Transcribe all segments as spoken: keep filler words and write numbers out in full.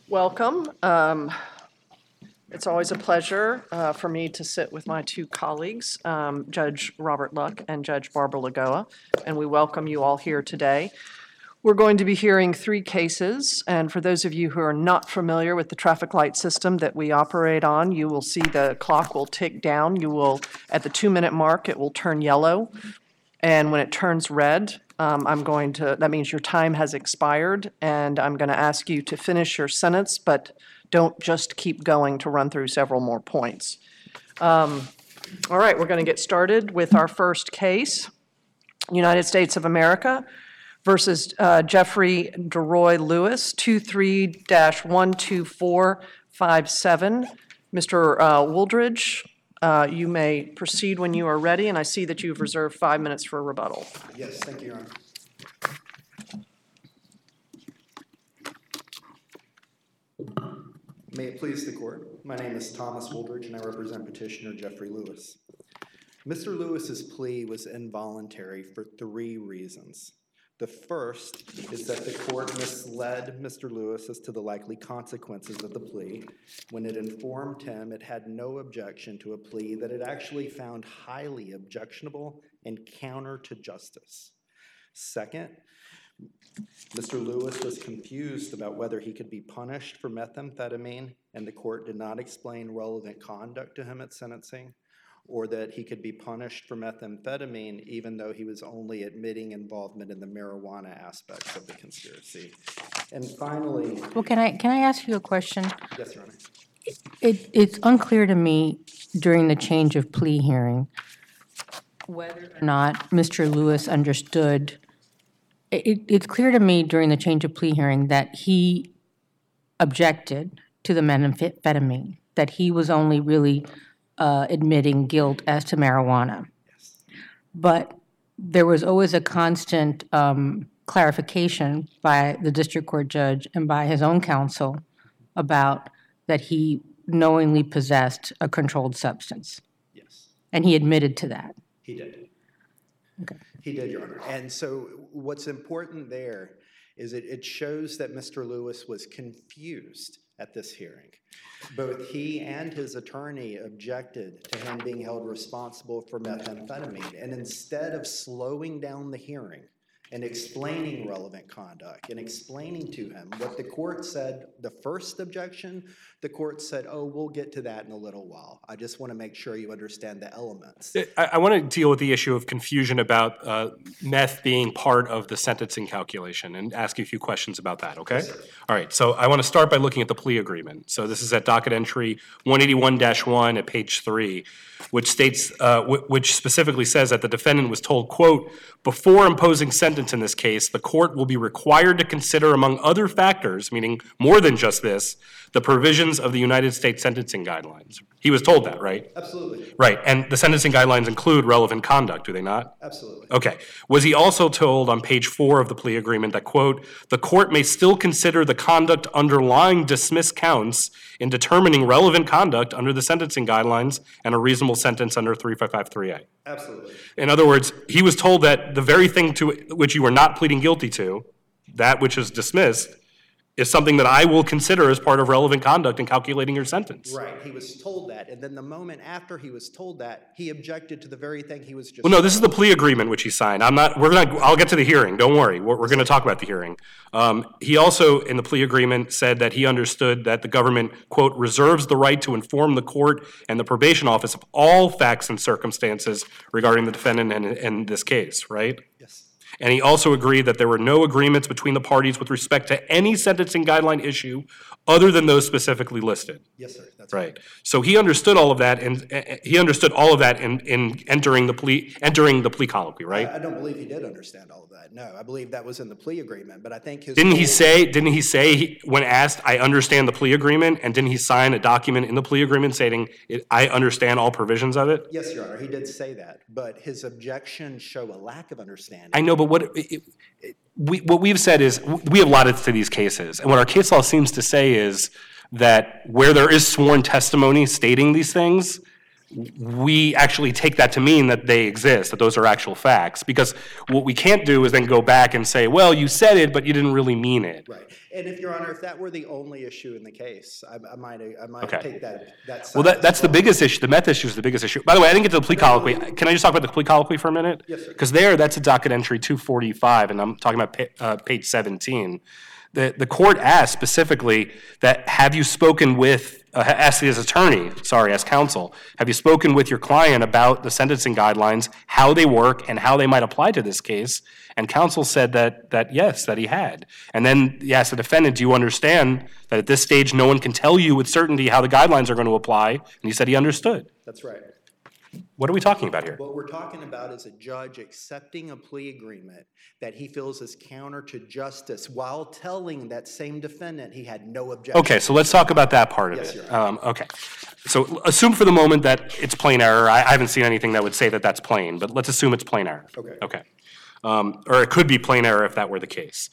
Welcome. Um, it's always a pleasure uh, for me to sit with my two colleagues, um, Judge Robert Luck and Judge Barbara Lagoa, and we welcome you all here today. We're going to be hearing three cases, and for those of you who are not familiar with the traffic light system that we operate on, you will see the clock will tick down. You will, at the two-minute mark, it will turn yellow, and when it turns red, um, I'm going to, that means your time has expired, and I'm going to ask you to finish your sentence, but don't just keep going to run through several more points. Um, all right, we're going to get started with our first case, United States of America versus uh, Jeffrey DeRoy Lewis, two three dash one two four five seven. Mister Uh, Wooldridge, uh, you may proceed when you are ready, and I see that you've reserved five minutes for a rebuttal. Yes, thank you, Your Honor. May it please the Court, my name is Thomas Wooldridge, and I represent Petitioner Jeffrey Lewis. Mister Lewis's plea was involuntary for three reasons. The first is that the court misled Mister Lewis as to the likely consequences of the plea when it informed him it had no objection to a plea that it actually found highly objectionable and counter to justice. Second, Mister Lewis was confused about whether he could be punished for methamphetamine, and the court did not explain relevant conduct to him at sentencing, or that he could be punished for methamphetamine even though he was only admitting involvement in the marijuana aspects of the conspiracy. And finally... Well, can I, can I ask you a question? Yes, Your Honor. It, it's unclear to me during the change of plea hearing whether or not Mister Lewis understood. It, it's clear to me during the change of plea hearing that he objected to the methamphetamine, that he was only really Uh, admitting guilt as to marijuana. Yes. But there was always a constant um, clarification by the district court judge and by his own counsel about that he knowingly possessed a controlled substance. Yes. And he admitted to that. He did. Okay. He did, Your Honor. And so what's important there is it, it shows that Mister Lewis was confused at this hearing. Both he and his attorney objected to him being held responsible for methamphetamine. And instead of slowing down the hearing and explaining relevant conduct and explaining to him what the court said, the first objection, the court said, oh, we'll get to that in a little while. I just want to make sure you understand the elements. I, I want to deal with the issue of confusion about uh, meth being part of the sentencing calculation and ask you a few questions about that, okay? Yes, All right, so I want to start by looking at the plea agreement. So this is at docket entry one eighty-one dash one at page three, which states, uh, w- which specifically says that the defendant was told, quote, before imposing sentence in this case, the court will be required to consider, among other factors, meaning more than just this, the provisions of the United States sentencing guidelines. He was told that, right? Absolutely. Right, and the sentencing guidelines include relevant conduct, do they not? Absolutely. Okay. Was he also told on page four of the plea agreement that, quote, the court may still consider the conduct underlying dismissed counts in determining relevant conduct under the sentencing guidelines and a reasonable sentence under three five five three A? Absolutely. In other words, he was told that the very thing to which you were not pleading guilty to, that which is dismissed, is something that I will consider as part of relevant conduct in calculating your sentence. Right, he was told that, and then the moment after he was told that, he objected to the very thing he was just... Well, no, this is the plea agreement which he signed. I'm not, we're gonna, I'll get to the hearing, don't worry. We're, we're gonna talk about the hearing. Um, he also, in the plea agreement, said that he understood that the government, quote, reserves the right to inform the court and the probation office of all facts and circumstances regarding the defendant in, in this case, right? Yes. And he also agreed that there were no agreements between the parties with respect to any sentencing guideline issue other than those specifically listed. Yes, sir. That's Right. So he understood all of that, and uh, he understood all of that in, in entering the plea entering the plea colloquy, right? I, I don't believe he did understand all of that. No, I believe that was in the plea agreement, but I think his... Didn't he whole- say? Didn't he say he, when asked, "I understand the plea agreement," and didn't he sign a document in the plea agreement stating, it, "I understand all provisions of it"? Yes, Your Honor, he did say that, but his objections show a lack of understanding. I know, but what it, it, we what we've said is we have allotted to these cases, and what our case law seems to say is that where there is sworn testimony stating these things, we actually take that to mean that they exist, that those are actual facts. Because what we can't do is then go back and say, well, you said it, but you didn't really mean it. Right. And if, Your Honor, if that were the only issue in the case, I, I might, I might Okay. take that, that side. Well, that, as that's the well. biggest issue. The meth issue is the biggest issue. By the way, I didn't get to the plea colloquy. Can I just talk about the plea colloquy for a minute? Yes, sir. Because there, that's a docket entry two forty-five, and I'm talking about pa- uh, page seventeen. The, the court asked specifically that, have you spoken with, uh, asked his attorney, sorry, as counsel, have you spoken with your client about the sentencing guidelines, how they work, and how they might apply to this case? And counsel said that, that yes, that he had. And then he asked the defendant, do you understand that at this stage no one can tell you with certainty how the guidelines are going to apply? And he said he understood. That's right. What are we talking about here? What we're talking about is a judge accepting a plea agreement that he feels is counter to justice while telling that same defendant he had no objection. Okay, so let's talk about that part of Yes, it. Your Honor. Um, okay. So assume for the moment that it's plain error. I, I haven't seen anything that would say that that's plain, but let's assume it's plain error. Okay. Okay. Um, or it could be plain error if that were the case.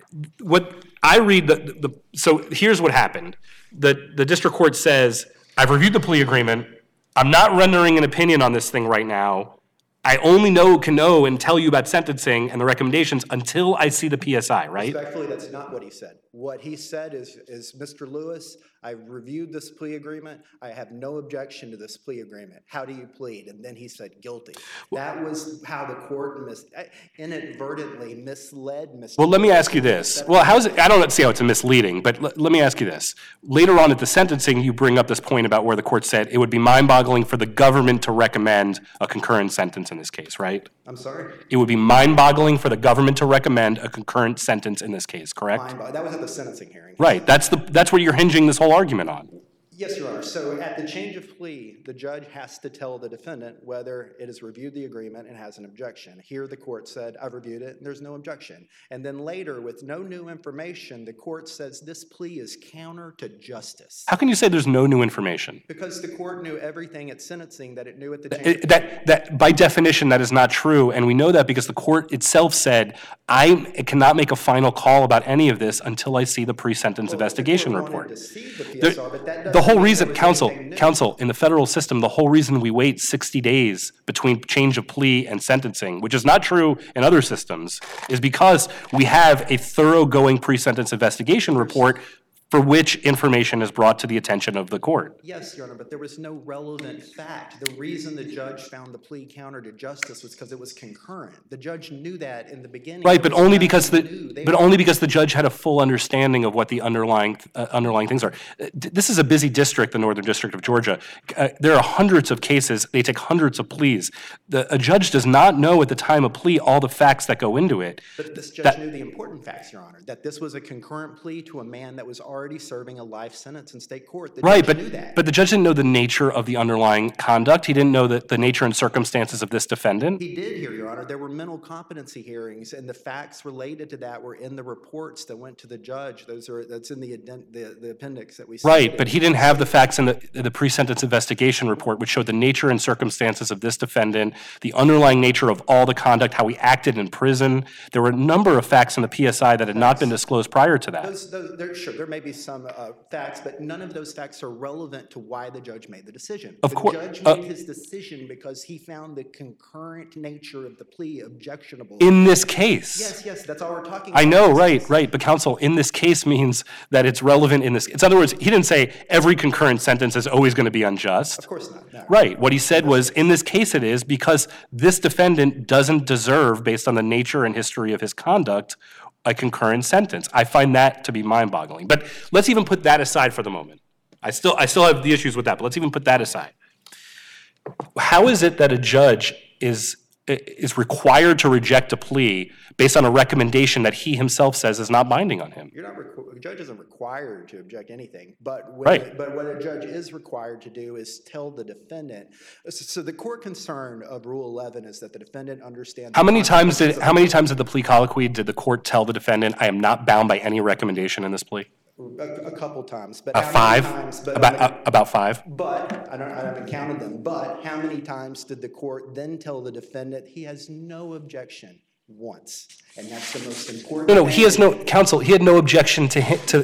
What I read, the, the, so here's what happened. The, the district court says, I've reviewed the plea agreement. I'm not rendering an opinion on this thing right now. I only know can know and tell you about sentencing and the recommendations until I see the P S I, right? Respectfully, that's not what he said. What he said is, is Mister Lewis, I reviewed this plea agreement. I have no objection to this plea agreement. How do you plead? And then he said guilty. That was how the court mis- inadvertently misled Mister Well, let me ask you this. Well, how's it, I don't see how it's a misleading, but l- let me ask you this. Later on at the sentencing, you bring up this point about where the court said it would be mind-boggling for the government to recommend a concurrent sentence in this case, right? I'm sorry? It would be mind-boggling for the government to recommend a concurrent sentence in this case, correct? Mind- That was at the sentencing hearing. Right. That's the that's what you're hinging this whole argument on. Yes, Your Honor. So at the change of plea, the judge has to tell the defendant whether it has reviewed the agreement and has an objection. Here, the court said, I've reviewed it, and there's no objection. And then later, with no new information, the court says this plea is counter to justice. How can you say there's no new information? Because the court knew everything at sentencing that it knew at the change of It- that, that, by definition, that is not true, and we know that because the court itself said, I cannot make a final call about any of this until I see the pre-sentence investigation The court report. wanted to see the P The, S R, but that the doesn't whole mean reason, there was counsel, anything new. counsel, in the federal system, the whole reason we wait sixty days between change of plea and sentencing, which is not true in other systems, is because we have a thoroughgoing pre-sentence investigation report for which information is brought to the attention of the court. Yes, Your Honor, but there was no relevant fact. The reason the judge found the plea counter to justice was because it was concurrent. The judge knew that in the beginning. Right, There but was only nothing because the, new. They but were- only because the judge had a full understanding of what the underlying, uh, underlying things are. Uh, d- This is a busy district, the Northern District of Georgia. Uh, There are hundreds of cases, they take hundreds of pleas. The, a judge does not know at the time of plea all the facts that go into it. But this judge that- knew the important facts, Your Honor, that this was a concurrent plea to a man that was already serving a life sentence in state court. The Right, judge knew but, that. but the judge didn't know the nature of the underlying conduct. He didn't know the, the nature and circumstances of this defendant. He did hear, Your Honor. There were mental competency hearings, and the facts related to that were in the reports that went to the judge. Those are, that's in the, addend- the, the appendix that we Right, submitted. but he didn't have the facts in the, the pre-sentence investigation report, which showed the nature and circumstances of this defendant, the underlying nature of all the conduct, how he acted in prison. There were a number of facts in the P S I that had not been disclosed prior to that. Those, those, there, sure, there may be some uh, facts, but none of those facts are relevant to why the judge made the decision. Of cour- The judge uh, made his decision because he found the concurrent nature of the plea objectionable. In this case. Yes, yes, that's all we're talking I about. know, This right, is- right. But counsel, in this case means that it's relevant in this. In other words, he didn't say every concurrent sentence is always going to be unjust. Of course not, no. Right. What he said was, in this case it is because this defendant doesn't deserve, based on the nature and history of his conduct, a concurrent sentence. I find that to be mind-boggling. But let's even put that aside for the moment. I still, I still have the issues with that, but let's even put that aside. How is it that a judge is, is required to reject a plea based on a recommendation that he himself says is not binding on him? You're not, requ- a judge isn't required to object anything, but when, Right. but what a judge is required to do is tell the defendant. So, so the core concern of Rule eleven is that the defendant understands. How the many times did, consequences of how many times did the plea colloquy, did the court tell the defendant, I am not bound by any recommendation in this plea? A, a couple times, but Uh, how five? many times? But, About, I mean- uh, about five? but I don't, I haven't counted them. But how many times did the court then tell the defendant he has no objection? Once, and that's the most important. No, no, thing. he has no, counsel, he had no objection to, hi- to,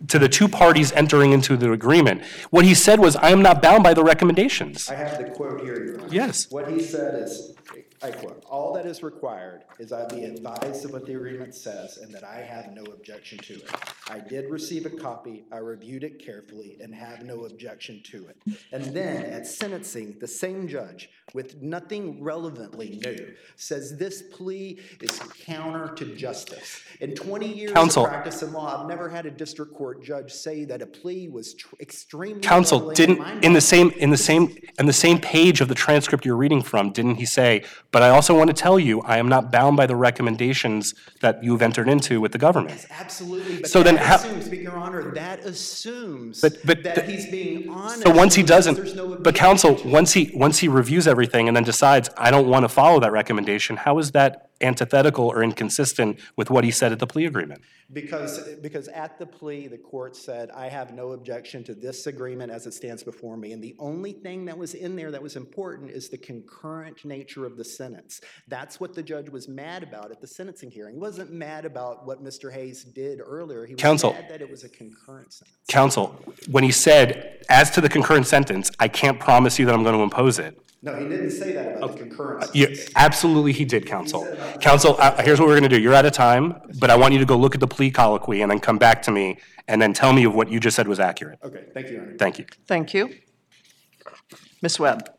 to the two parties entering into the agreement. What he said was, I am not bound by the recommendations. I have the quote here, Your Honor. Yes. What he said is, I quote, "All that is required is I be advised of what the agreement says and that I have no objection to it. I did receive a copy, I reviewed it carefully, and have no objection to it." And then at sentencing, the same judge, with nothing relevantly new, says this plea is counter to justice. In twenty years Counsel. of practice in law, I've never had a district court judge say that a plea was tr- extremely Counsel, troubling. didn't, My in the mind- same, in the same, in the same page of the transcript you're reading from, didn't he say, but I also want to tell you, I am not bound by the recommendations that you've entered into with the government. Absolutely, but So then that how- assumes, but Your Honor, that assumes But- but that the- he's being honest. So once he because doesn't, there's no but counsel, objection. once he, once he reviews everything and then decides, I don't want to follow that recommendation, how is that antithetical or inconsistent with what he said at the plea agreement? Because, because at the plea, the court said, I have no objection to this agreement as it stands before me. And the only thing that was in there that was important is the concurrent nature of the sentence. That's what the judge was mad about at the sentencing hearing. He wasn't mad about what Mister Hayes did earlier. He was Counsel. mad that it was a concurrent sentence. Counsel, when he said, as to the concurrent sentence, I can't promise you that I'm going to impose it. No, he didn't say that about the concurrent Yeah, sentence. absolutely he did, counsel. Counsel, uh, here's what we're going to do. You're out of time, but I want you to go look at the plea colloquy and then come back to me and then tell me if what you just said was accurate. Okay, thank you, Your Honor. Thank you. Thank you. Miz Webb.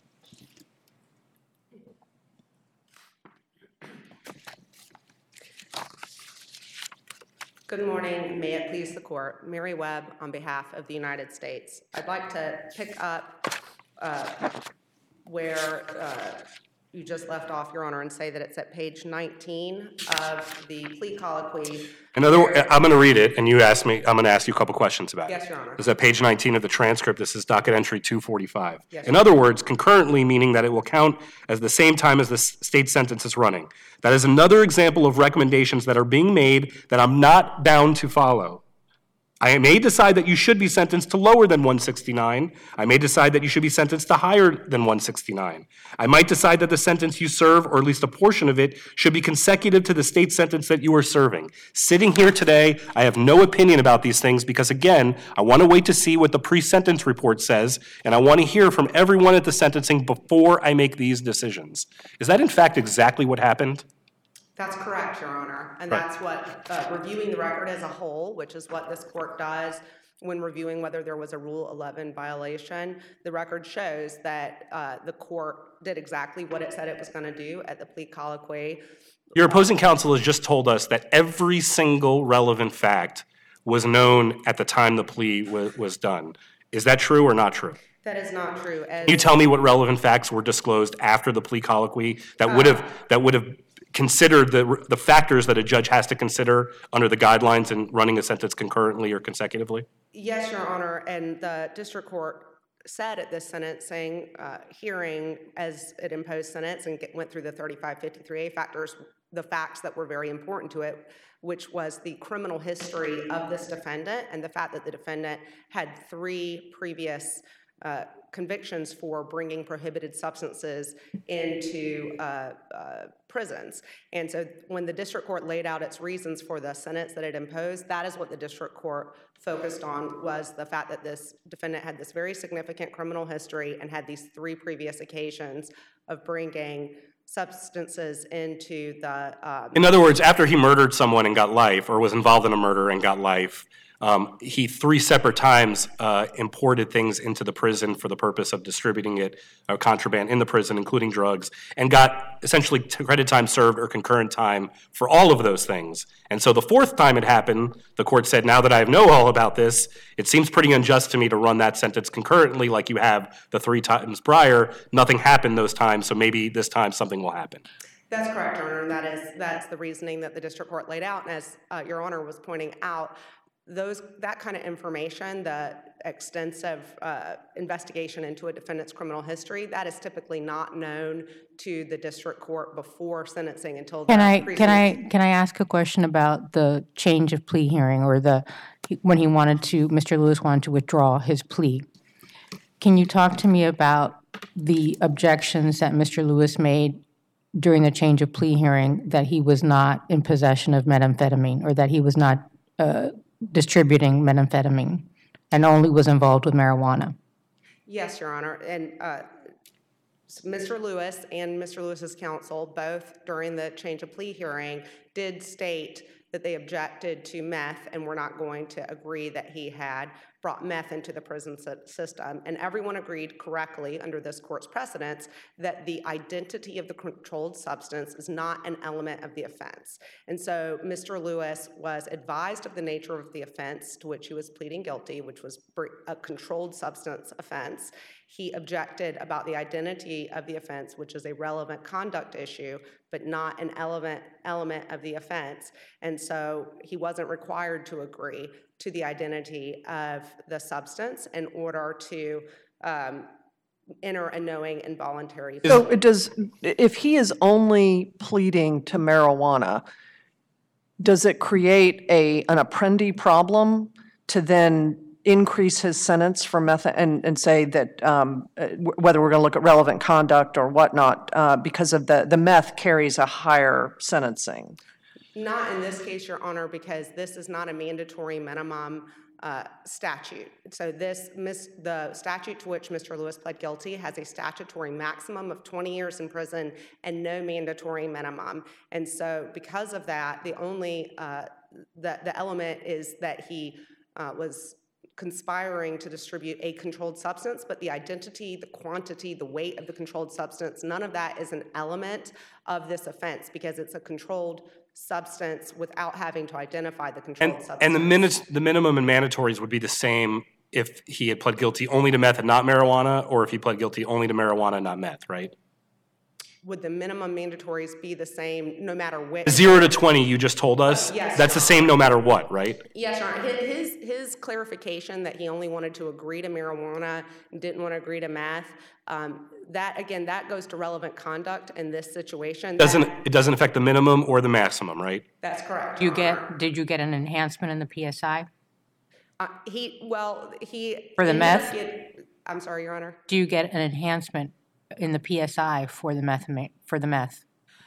Good morning. May it please the court. Mary Webb on behalf of the United States. I'd like to pick up uh, where uh, you just left off, Your Honor, and say that it's at page nineteen of the plea colloquy. In other words, I'm going to read it, and you ask me, I'm going to ask you a couple questions about it. Yes, Your Honor. This is at page nineteen of the transcript. This is docket entry two forty-five. Yes, In Your other words, concurrently meaning that it will count as the same time as the s- state sentence is running. That is another example of recommendations that are being made that I'm not bound to follow. I may decide that you should be sentenced to lower than one sixty-nine. I may decide that you should be sentenced to higher than one sixty-nine. I might decide that the sentence you serve, or at least a portion of it, should be consecutive to the state sentence that you are serving. Sitting here today, I have no opinion about these things because, again, I want to wait to see what the pre-sentence report says, and I want to hear from everyone at the sentencing before I make these decisions. Is that, in fact, exactly what happened? That's correct, Your Honor. And Right. that's what, uh, reviewing the record as a whole, which is what this court does when reviewing whether there was a Rule eleven violation, the record shows that uh, the court did exactly what it said it was going to do at the plea colloquy. Your opposing counsel has just told us that every single relevant fact was known at the time the plea wa- was done. Is that true or not true? That is not true. As Can you tell me what relevant facts were disclosed after the plea colloquy that would have, that would have considered the, the factors that a judge has to consider under the guidelines in running a sentence concurrently or consecutively? Yes, Your Honor, and the district court said at this sentencing uh, hearing, as it imposed sentence and get, went through the thirty-five fifty-three A factors, the facts that were very important to it, which was the criminal history of this defendant and the fact that the defendant had three previous uh, convictions for bringing prohibited substances into uh, uh, prisons. And so when the district court laid out its reasons for the sentence that it imposed, that is what the district court focused on, was the fact that this defendant had this very significant criminal history and had these three previous occasions of bringing substances into the... Um, In other words, after he murdered someone and got life, or was involved in a murder and got life, um, he three separate times uh, imported things into the prison for the purpose of distributing it, uh, contraband in the prison, including drugs, and got essentially credit time served or concurrent time for all of those things. And so the fourth time it happened, the court said, now that I know all about this, it seems pretty unjust to me to run that sentence concurrently like you have the three times prior. Nothing happened those times, so maybe this time something will happen. That's correct, Your Honor, and that is, that's the reasoning that the district court laid out. And as uh, Your Honor was pointing out, those, that kind of information, the extensive uh, investigation into a defendant's criminal history, that is typically not known to the district court before sentencing until the Can I, can pre-sentence- I, can I ask a question about the change of plea hearing, or the, when he wanted to, Mister Lewis wanted to withdraw his plea? Can you talk to me about the objections that Mister Lewis made during the change of plea hearing, that he was not in possession of methamphetamine, or that he was not uh, distributing methamphetamine and only was involved with marijuana. Yes, Your Honor, and uh, Mister Lewis and Mister Lewis's counsel, both during the change of plea hearing, did state that they objected to meth and were not going to agree that he had brought meth into the prison system. And everyone agreed correctly under this court's precedents that the identity of the controlled substance is not an element of the offense. And so Mister Lewis was advised of the nature of the offense to which he was pleading guilty, which was a controlled substance offense. He objected about the identity of the offense, which is a relevant conduct issue, but not an element, element of the offense. And so he wasn't required to agree to the identity of the substance in order to um, enter a knowing and voluntary. So it does, if he is only pleading to marijuana, does it create a, an apprendi problem to then increase his sentence for meth and, and say that um, whether we're going to look at relevant conduct or whatnot, uh, because of the, the meth carries a higher sentencing? Not in this case, Your Honor, because this is not a mandatory minimum uh, statute. So this, mis- the statute to which Mister Lewis pled guilty has a statutory maximum of twenty years in prison and no mandatory minimum. And so because of that, the only, uh, the, the element is that he uh, was conspiring to distribute a controlled substance, but the identity, the quantity, the weight of the controlled substance, none of that is an element of this offense because it's a controlled substance without having to identify the controlled And, substance. and the minutes, the minimum and mandatories would be the same if he had pled guilty only to meth and not marijuana, or if he pled guilty only to marijuana and not meth, right? Would the minimum mandatories be the same no matter which? Zero to twenty, you just told us? Yes. That's the same no matter what, right? Yes, Your Honor. His, his clarification that he only wanted to agree to marijuana and didn't want to agree to meth, um, that, again, that goes to relevant conduct in this situation. Doesn't, That- it doesn't affect the minimum or the maximum, right? That's correct, Do you Your Honor. get, did you get an enhancement in the P S I? Uh, he, well, he. For the ended up meth? get- I'm sorry, Your Honor. Do you get an enhancement in the P S I for the meth, for the meth?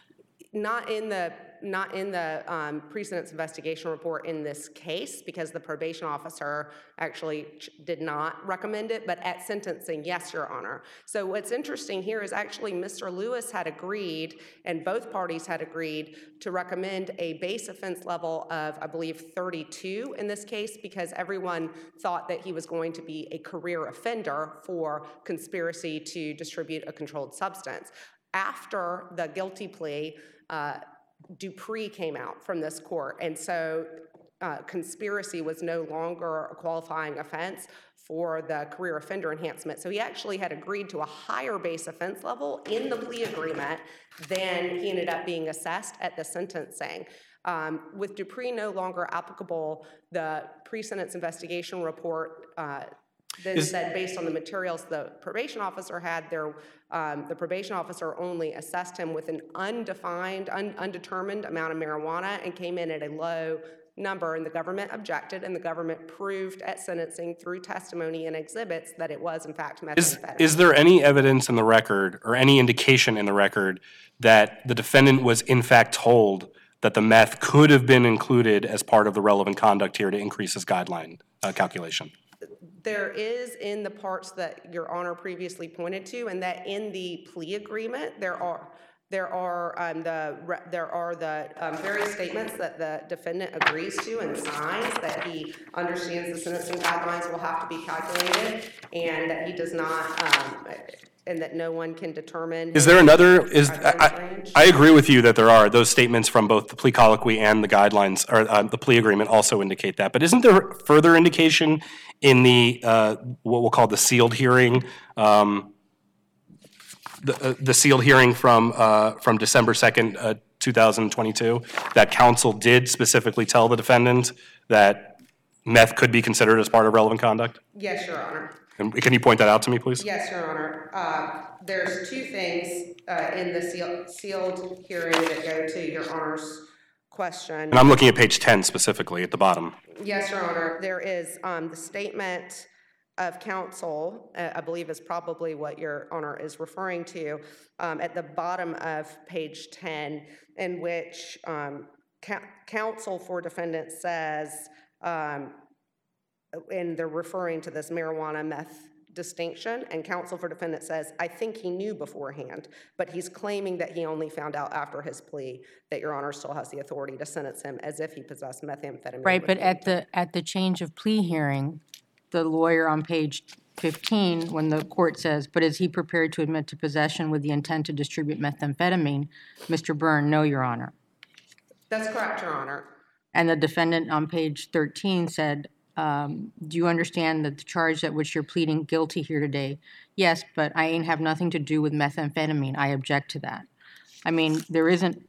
Not in the, not in the um, precedence investigation report in this case, because the probation officer actually ch- did not recommend it, but at sentencing, yes, Your Honor. So what's interesting here is actually Mister Lewis had agreed, and both parties had agreed, to recommend a base offense level of, I believe, thirty-two in this case, because everyone thought that he was going to be a career offender for conspiracy to distribute a controlled substance. After the guilty plea, uh, Dupree came out from this court, and so uh, conspiracy was no longer a qualifying offense for the career offender enhancement. So he actually had agreed to a higher base offense level in the plea agreement than he ended up being assessed at the sentencing. Um, with Dupree no longer applicable, the pre-sentence investigation report uh, then Is- said, based on the materials the probation officer had, there, um, the probation officer only assessed him with an undefined, un- undetermined amount of marijuana and came in at a low number, and the government objected, and the government proved at sentencing through testimony and exhibits that it was, in fact, Is, methamphetamine. is there any evidence in the record or any indication in the record that the defendant was in fact told that the meth could have been included as part of the relevant conduct here to increase his guideline uh, calculation? There is in the parts that Your Honor previously pointed to, and that in the plea agreement, there are there are um, the re- there are the um, various statements that the defendant agrees to and signs that he understands the sentencing guidelines will have to be calculated, and that he does not, um, and that no one can determine. Is there another, is, guidelines I, range. I agree with you that there are, those statements from both the plea colloquy and the guidelines, or uh, the plea agreement also indicate that, but isn't there further indication in the, uh, what we'll call the sealed hearing, um, the, uh, the sealed hearing from, uh, from December second, uh, two thousand twenty-two, that counsel did specifically tell the defendant that meth could be considered as part of relevant conduct? Yes, Your Honor. And can you point that out to me, please? Yes, Your Honor. Uh, There's two things uh, in the seal- sealed hearing that go to Your Honor's question. And I'm looking at page ten specifically at the bottom. Yes, Your Honor. There is um, the statement of counsel, uh, I believe is probably what Your Honor is referring to, um, at the bottom of page ten, in which um, ca- counsel for defendant says, um, and they're referring to this marijuana meth distinction, and counsel for defendant says, I think he knew beforehand, but he's claiming that he only found out after his plea that Your Honor still has the authority to sentence him as if he possessed methamphetamine. Right, with but the at the, at the change of plea hearing, the lawyer on page fifteen, when the court says, but is he prepared to admit to possession with the intent to distribute methamphetamine? Mister Byrne, no, Your Honor. That's correct, Your Honor. And the defendant on page thirteen said, um, do you understand that the charge at which you're pleading guilty here today? Yes, but I ain't have nothing to do with methamphetamine. I object to that. I mean, there isn't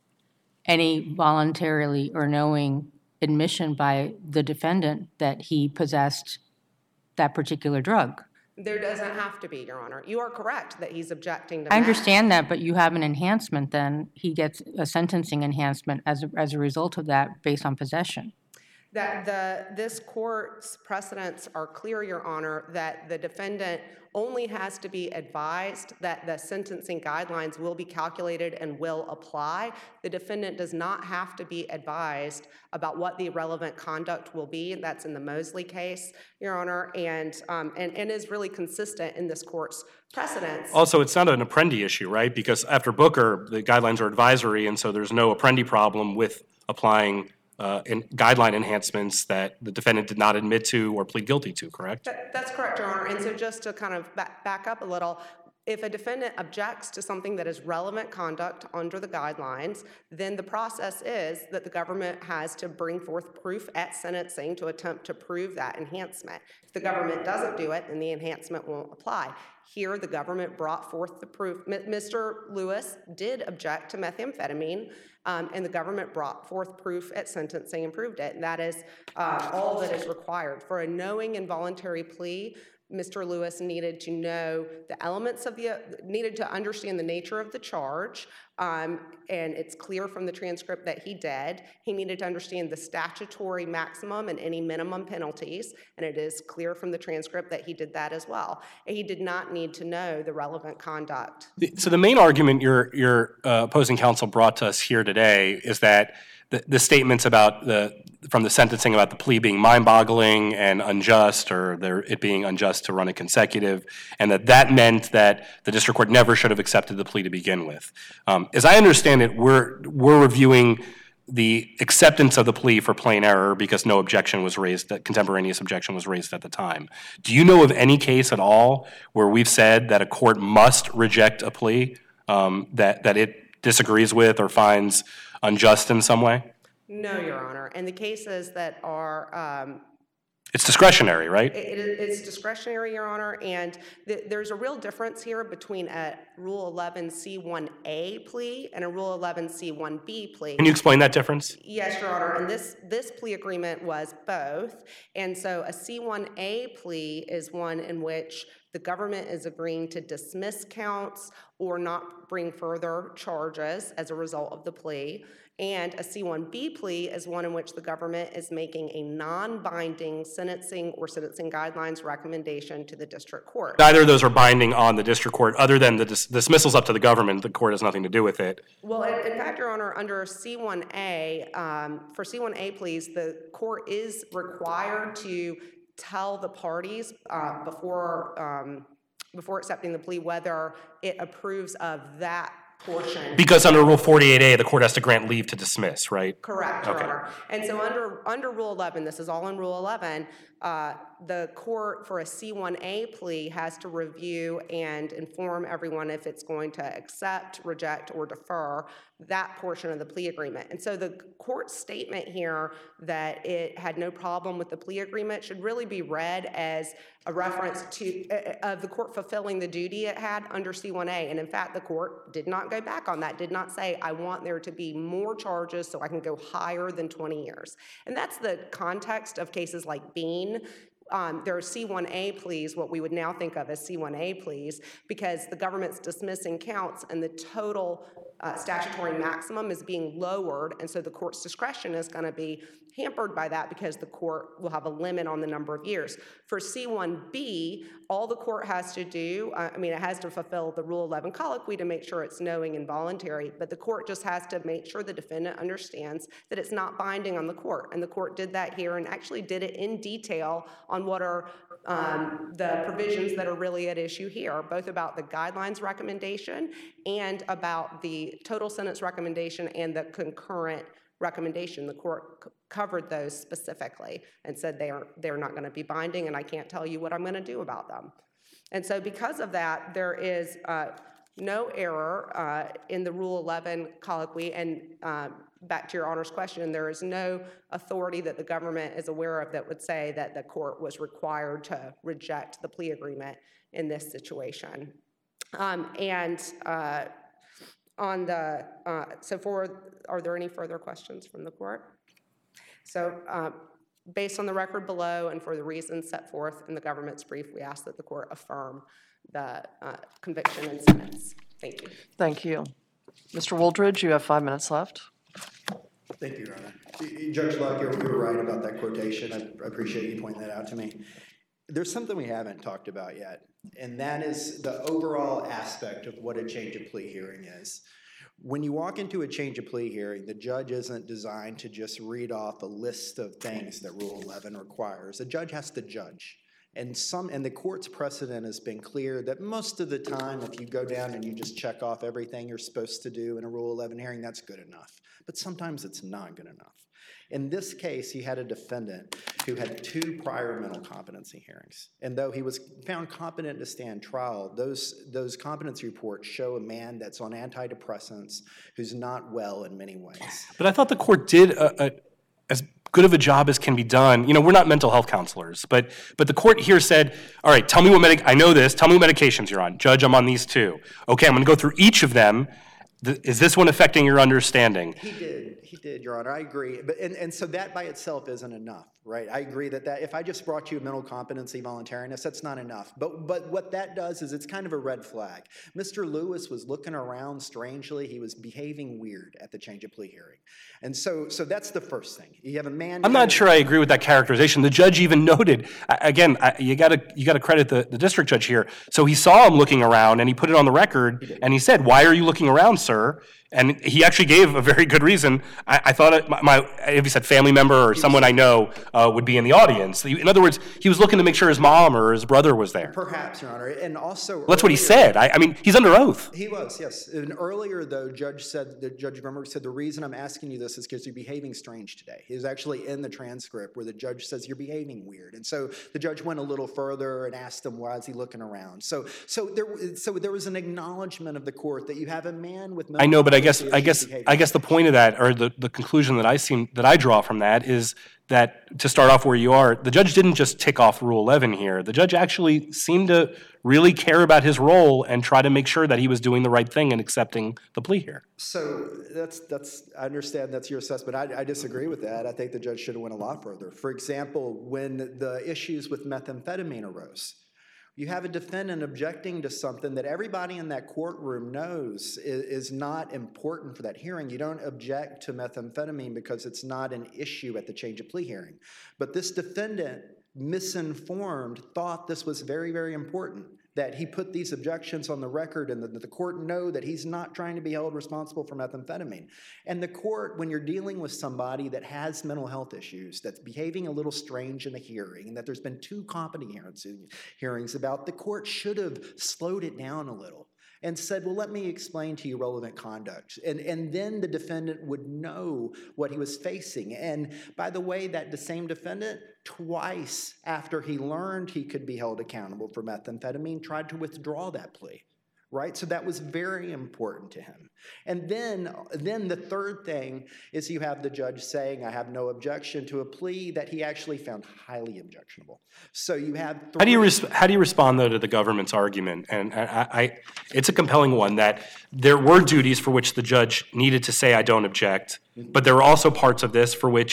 any voluntarily or knowing admission by the defendant that he possessed that particular drug. There doesn't have to be, Your Honor. You are correct that he's objecting to I meth. understand that, but you have an enhancement then. He gets a sentencing enhancement as a, as a result of that based on possession. That the, this court's precedents are clear, Your Honor, that the defendant only has to be advised that the sentencing guidelines will be calculated and will apply. The defendant does not have to be advised about what the relevant conduct will be. That's in the Mosley case, Your Honor, and, um, and, and is really consistent in this court's precedents. Also, it's not an Apprendi issue, right? Because after Booker, the guidelines are advisory, and so there's no Apprendi problem with applying Uh, in guideline enhancements that the defendant did not admit to or plead guilty to, correct? That, that's correct, Your Honor. And so just to kind of back, back up a little, if a defendant objects to something that is relevant conduct under the guidelines, then the process is that the government has to bring forth proof at sentencing to attempt to prove that enhancement. If the government doesn't do it, then the enhancement won't apply. Here, the government brought forth the proof. Mister Lewis did object to methamphetamine, um, and the government brought forth proof at sentencing and proved it. And that is uh, all that is required. For a knowing involuntary plea, Mister Lewis needed to know the elements of the, uh, needed to understand the nature of the charge, um, and it's clear from the transcript that he did. He needed to understand the statutory maximum and any minimum penalties, and it is clear from the transcript that he did that as well. And he did not need to know the relevant conduct. So the main argument your, your uh, opposing counsel brought to us here today is that the, the statements about the, from the sentencing about the plea being mind-boggling and unjust, or there, it being unjust to run it consecutive, and that that meant that the district court never should have accepted the plea to begin with. Um, as I understand it, we're, we're reviewing the acceptance of the plea for plain error because no objection was raised, that contemporaneous objection was raised at the time. Do you know of any case at all where we've said that a court must reject a plea um, that, that it disagrees with or finds unjust in some way? No, Your Honor. And the cases that are um, It's discretionary, right? It, it, it's discretionary, Your Honor, and th there's a real difference here between a Rule eleven C one A plea and a Rule eleven C one B plea. Can you explain that difference? Yes, Your Honor, and this, this plea agreement was both, and so a C one A plea is one in which the government is agreeing to dismiss counts or not bring further charges as a result of the plea. And a C one B plea is one in which the government is making a non-binding sentencing or sentencing guidelines recommendation to the district court. Neither of those are binding on the district court, other than the dis dismissal's up to the government. The court has nothing to do with it. Well, in, in fact, Your Honor, under C one A, um, for C one A pleas, the court is required to tell the parties uh, before, um, before accepting the plea whether it approves of that portion. Because under Rule forty-eight A, the court has to grant leave to dismiss, right? Correct, Your Okay. Honor. And so under, under Rule eleven, this is all in Rule eleven, uh, the court for a C one A plea has to review and inform everyone if it's going to accept, reject, or defer that portion of the plea agreement. And so the court's statement here that it had no problem with the plea agreement should really be read as a reference to uh, of the court fulfilling the duty it had under C one A. And in fact, the court did not go back on that, did not say, I want there to be more charges so I can go higher than twenty years. And that's the context of cases like Bean. Um, there are C one A pleas, what we would now think of as C one A pleas, because the government's dismissing counts and the total uh, statutory maximum is being lowered, and so the court's discretion is going to be hampered by that because the court will have a limit on the number of years. For C one B, all the court has to do, uh, I mean, it has to fulfill the Rule eleven colloquy to make sure it's knowing and voluntary, but the court just has to make sure the defendant understands that it's not binding on the court. And the court did that here and actually did it in detail on what are um, the provisions that are really at issue here, both about the guidelines recommendation and about the total sentence recommendation and the concurrent recommendation. The court c- covered those specifically and said they are they're not going to be binding, and I can't tell you what I'm going to do about them. And so because of that, there is uh, no error uh, in the Rule eleven colloquy, and uh, back to your Honor's question, there is no authority that the government is aware of that would say that the court was required to reject the plea agreement in this situation. Um, and uh, on the, uh, so for, are there any further questions from the court? So uh, based on the record below and for the reasons set forth in the government's brief, we ask that the court affirm the uh, conviction and sentence. Thank you. Thank you. Mister Wooldridge, you have five minutes left. Thank you, Your Honor. Judge Luck, you were right about that quotation. I appreciate you pointing that out to me. There's something we haven't talked about yet, and that is the overall aspect of what a change of plea hearing is. When you walk into a change of plea hearing, the judge isn't designed to just read off a list of things that Rule eleven requires. The judge has to judge. And some, and the court's precedent has been clear that most of the time, if you go down and you just check off everything you're supposed to do in a Rule eleven hearing, that's good enough. But sometimes it's not good enough. In this case, he had a defendant who had two prior mental competency hearings. And though he was found competent to stand trial, those, those competency reports show a man that's on antidepressants who's not well in many ways. But I thought the court did a, a, as good of a job as can be done. You know, we're not mental health counselors, but but the court here said, all right, tell me what medic, I know this, tell me what medications you're on. Judge, I'm on these two. Okay, I'm going to go through each of them. Th- is this one affecting your understanding? He did. He did, Your Honor. I agree. But and, and so that by itself isn't enough, right? I agree that, that if I just brought you mental competency voluntariness, that's not enough. But but what that does is it's kind of a red flag. Mister Lewis was looking around strangely. He was behaving weird at the change of plea hearing. And so so that's the first thing. You have a man... I'm not sure I agree with that characterization. The judge even noted, I- again, I, you got to you got to credit the, the district judge here. So he saw him looking around and he put it on the record and he said, why are you looking around, sir? And he actually gave a very good reason. I, I thought it, my, my, if he said family member or someone I know uh, would be in the audience. In other words, he was looking to make sure his mom or his brother was there. Perhaps, Your Honor. And also... Well, that's what he said. I, I mean, he's under oath. He was, yes. And earlier, though, Judge said, the Judge Grumberg said, the reason I'm asking you this is because you're behaving strange today. He was actually in the transcript where the judge says you're behaving weird. And so the judge went a little further and asked him, why is he looking around? So so there so there was an acknowledgement of the court that you have a man with... I know, but I guess I guess I guess the point of that, or the, the conclusion that I seem that I draw from that is that, to start off where you are, the judge didn't just tick off Rule eleven here. The judge actually seemed to really care about his role and try to make sure that he was doing the right thing and accepting the plea here. So that's, that's I understand that's your assessment. I, I disagree with that. I think the judge should have went a lot further. For example, when the issues with methamphetamine arose, you have a defendant objecting to something that everybody in that courtroom knows is, is not important for that hearing. You don't object to methamphetamine because it's not an issue at the change of plea hearing. But this defendant, misinformed, thought this was very, very important, that he put these objections on the record and that the court know that he's not trying to be held responsible for methamphetamine. And the court, when you're dealing with somebody that has mental health issues, that's behaving a little strange in the hearing, and that there's been two competent hearings about, the court should have slowed it down a little and said, well, let me explain to you relevant conduct. And, and then the defendant would know what he was facing. And by the way, that the same defendant, twice after he learned he could be held accountable for methamphetamine, tried to withdraw that plea. Right? So that was very important to him. And then, then the third thing is you have the judge saying, I have no objection to a plea that he actually found highly objectionable. So you have... How do you, res- how do you respond, though, to the government's argument? And I, I, it's a compelling one, that there were duties for which the judge needed to say, I don't object, but there were also parts of this for which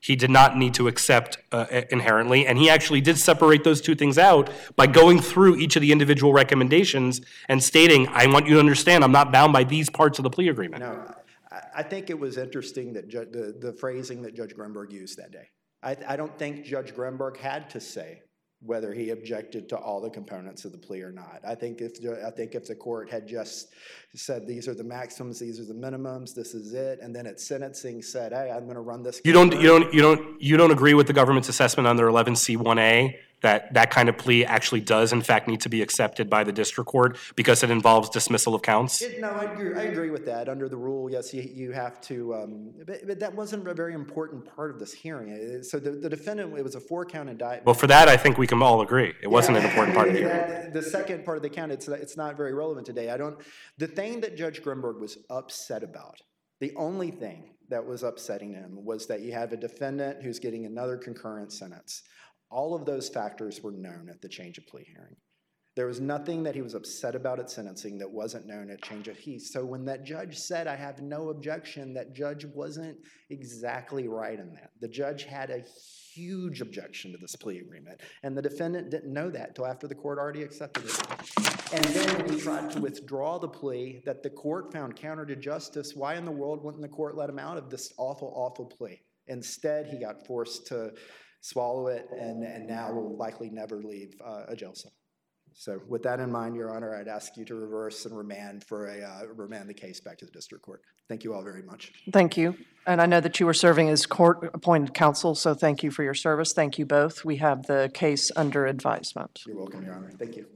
he did not need to accept uh, inherently, and he actually did separate those two things out by going through each of the individual recommendations and stating, I want you to understand, I'm not bound by these parts of the plea agreement. No, I, I think it was interesting that Ju- the, the phrasing that Judge Grenberg used that day. I, I don't think Judge Grenberg had to say whether he objected to all the components of the plea or not. I think if I think if the court had just said these are the maximums, these are the minimums, this is it, and then at sentencing said, hey, I'm going to run this. You don't, you don't, you don't, you don't agree with the government's assessment under eleven C one A that that kind of plea actually does in fact need to be accepted by the district court because it involves dismissal of counts? It, no, I agree, I agree with that. Under the rule, yes, you, you have to, um, but, but that wasn't a very important part of this hearing. Uh, So the, the defendant, it was a four-count indictment. Well, for that, I think we can all agree. It wasn't an important part of the hearing. Yeah, the second part of the count, it's, it's not very relevant today. I don't, the thing that Judge Grenberg was upset about, the only thing that was upsetting him was that you have a defendant who's getting another concurrent sentence. All of those factors were known at the change of plea hearing. There was nothing that he was upset about at sentencing that wasn't known at change of plea. So when that judge said, I have no objection, that judge wasn't exactly right in that. The judge had a huge objection to this plea agreement, and the defendant didn't know that until after the court already accepted it. And then when he tried to withdraw the plea that the court found counter to justice, why in the world wouldn't the court let him out of this awful, awful plea? Instead, he got forced to swallow it, and, and now will likely never leave uh, a jail cell. So with that in mind, Your Honor, I'd ask you to reverse and remand for a uh, remand the case back to the district court. Thank you all very much. Thank you. And I know that you were serving as court-appointed counsel, so thank you for your service. Thank you both. We have the case under advisement. You're welcome, Your Honor. Thank you.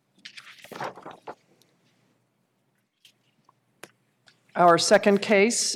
Our second case